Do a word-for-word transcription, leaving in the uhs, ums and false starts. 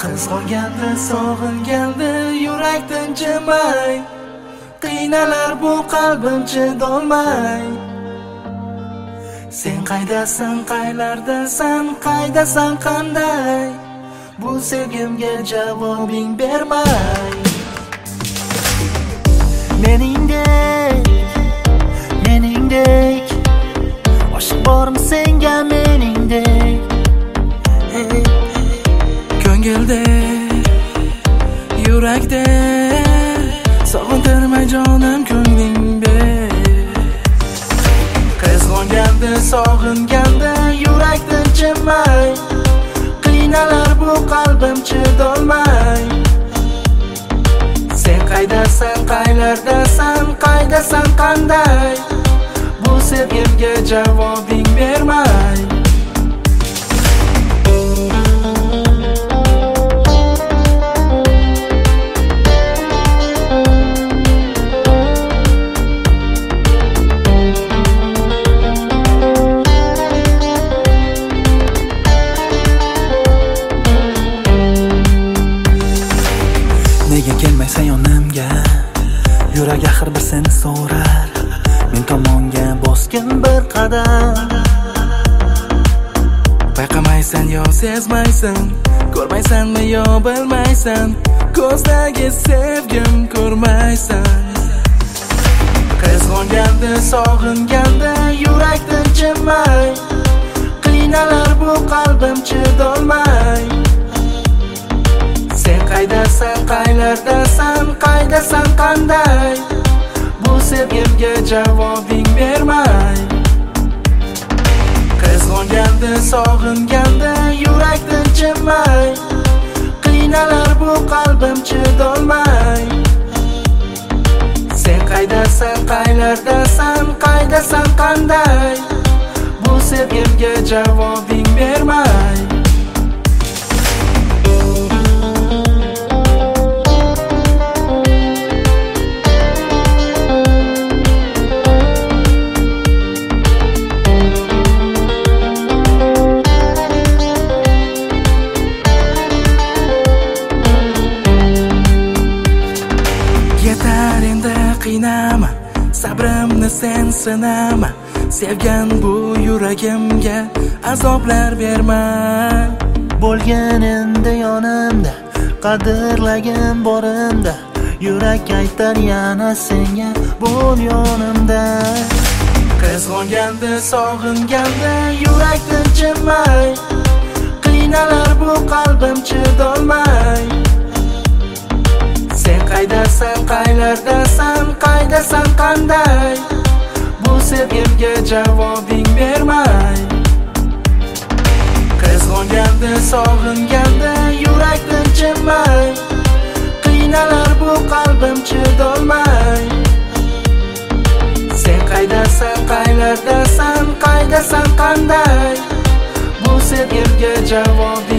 Qizg'onganda, sog'inganda yurak tinchimay, qiynalar bu qalbim chidolmay. Sen qaydasan, qaylardasan, qaydasan, qanday? Bu sevgimga javobing bermay. Meningdek, meningdek oshiq bormi senga meningdek? Hey, ko'ngilda, yurakda sog'intirmay jonim ko'nglingda. Qizg'onganda, sog'inganda yurak tinchimay, qiynalar bu qalbim chidolmay. Sen qaydasan, qaylardasan, qaydasan, qanday? Bu sevgimga javobing bermay. Nega kelmaysan yonimga? Yurak axir bir seni so'rar. Men tomonga bosgin bir qadam. Payqamaysan yo sezmaysan, ko'rmaysanmi yo bilmaysan, ko'zdagi sevgim ko'rmaysan. Qizg'onganda, sog'inganda yurak tinchimay, qiynalar bu qalbim chidolmay. Sen qaydasan, qaylardasan, qaydasan, qanday? Bu sevgimga javobing bermay. Qizg'onganda, sog'inganda yurak tinchimay, qiynalar bu qalbim chidolmay. Sen qaydasan, qaylardasan, qaydasan, qanday? Bu sevgimga javobing bermay. Yetar endi qiynama, sabrimni sen sinama. Sevgan bu yuragimga azoblar berma. Bo'lgan endi yonimda, qadrlagin borimda. Yurak aytar yana senga, bo'l yonimda. Qizg'onganda, sog'inganda yurak tinchimay, qiynalar bu qalbim chidolmay. Sen qaydasan, qaylardasan, qaydasan, qanday? Bu sevgimga javobing bermay. Qizg'onganda, sog'inganda yurak tinchimay, qiynalar bu qalbim chidolmay. Sen qaydasan, qaylardasan, qaydasan, qanday? Bu sevgimga javobing